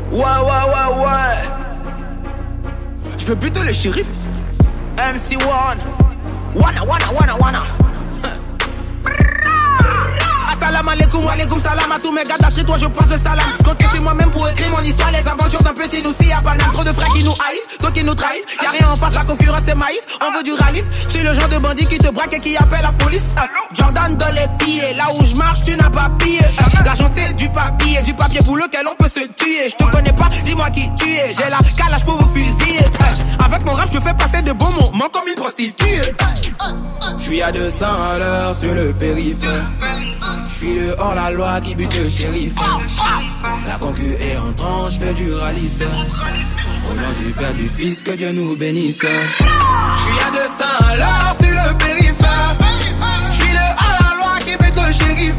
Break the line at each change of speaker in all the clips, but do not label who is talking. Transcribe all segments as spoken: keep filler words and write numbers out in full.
Ouais, ouais, ouais, ouais. Je veux buter le shérif. M C one. Wana, wana, wana, wana. Assalamu alaikum, wa alaikum salam à tous mes gars d'Afrique, toi je passe le salam. Je compte que c'est moi-même pour écrire mon histoire, les aventures d'un petit nous. Y'a pas même trop de frères qui nous haïssent, toi qui nous trahissent. Y'a rien en face, la concurrence c'est maïs. On veut du ralice, je suis le genre de bandit qui te braque et qui appelle la police. Jordan dans les pieds, là où je marche tu n'as pas pillé. L'argent c'est du papier, du papier pour lequel on peut se tuer. Je te connais pas, dis-moi qui tu es. J'ai la calage pour vous fusiller. Avec mon rap je fais passer de bons moments comme une prostituée. Je suis à deux cents à l'heure sur le périph'. Je suis le hors-la-loi qui bute le shérif. La concu est en tranche, je fais du ralice. Au nom du Père du Fils, que Dieu nous bénisse. Je suis à deux cents à l'heure sur le périph'. Je suis le hors-la-loi qui bute le shérif.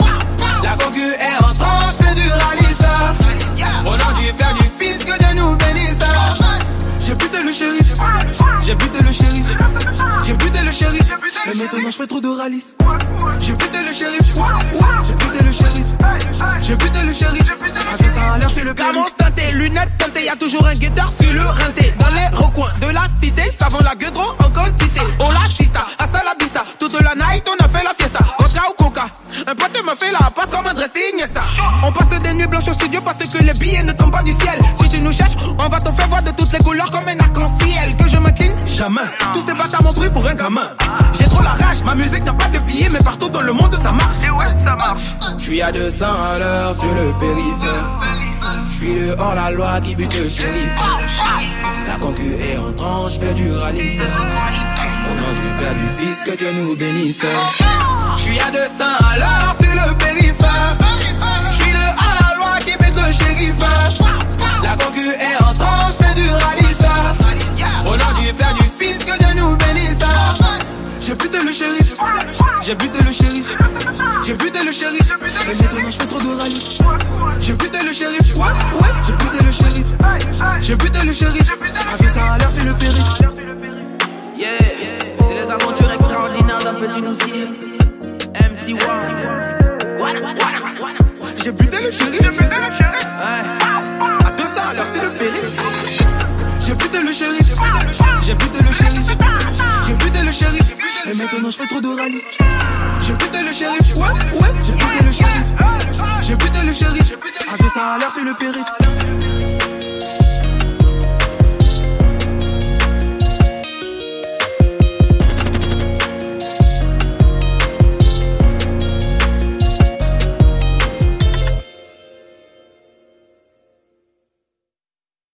La concu est en tranche, je fais du ralice. Au nom du Père du Fils, que Dieu nous bénisse. J'ai buté le shérif. J'ai buté le shérif. J'ai buté le shérif. Et maintenant je fais trop de ralice. J'ai buté le shérif. J'ai buté le shérif. J'ai buté le shérif. Après ça a l'air sur le périph'. Camos teinté, lunettes teintées, y'a toujours un guetteur sur le rinté. Dans les recoins de la cité, savon la gueudron en quantité. On l'assista, hasta la vista. Toute la night on a fait la fiesta. Vodka ou coca. Un pote m'a fait la passe comme un dressing Iniesta. On passe des nuits blanches au studio parce que les billets ne tombent pas du ciel. Si tu nous cherches, on va t'en faire voir de toutes les couleurs comme un arc-en-ciel. Que je m'incline, jamais. Tous ces bâtards m'ont pris pour un gamin. J'ai trop la rage, ma musique n'a pas de billets, mais partout dans le monde ça marche. Et ouais, ça marche. Je suis à deux cents à l'heure sur le périph'. Je suis le hors-la-loi qui bute le shérif. La concu est en tranche, je fais du ralice. Au nom du Père du Fils, que Dieu nous bénisse. Je suis à deux cents à l'heure sur le périph'. Je suis le hors-la-loi qui bute le shérif. La concu est en tranche, je fais du ralice. Au nom du Père du Fils, que Dieu nous bénisse. J'ai buté le shérif. J'ai buté le shérif. J'ai buté le shérif. Et maintenant je fais trop de ralice. J'ai buté le shérif. Ouais, j'ai buté le shérif. J'ai buté le shérif. Après ça a l'air sur le périph'. Yeah, c'est les aventures extraordinaires d'un petit noussier. M C one. J'ai buté le shérif. Ouais, à deux cents à l'heure sur le périph'. J'ai buté le shérif. J'ai buté le shérif. J'ai buté le shérif. Et maintenant je fais trop de ralice. J'ai buté le shérif. Ouais, ouais, j'ai buté le shérif. J'ai buté le shérif. À deux cents à l'heure sur le périph'.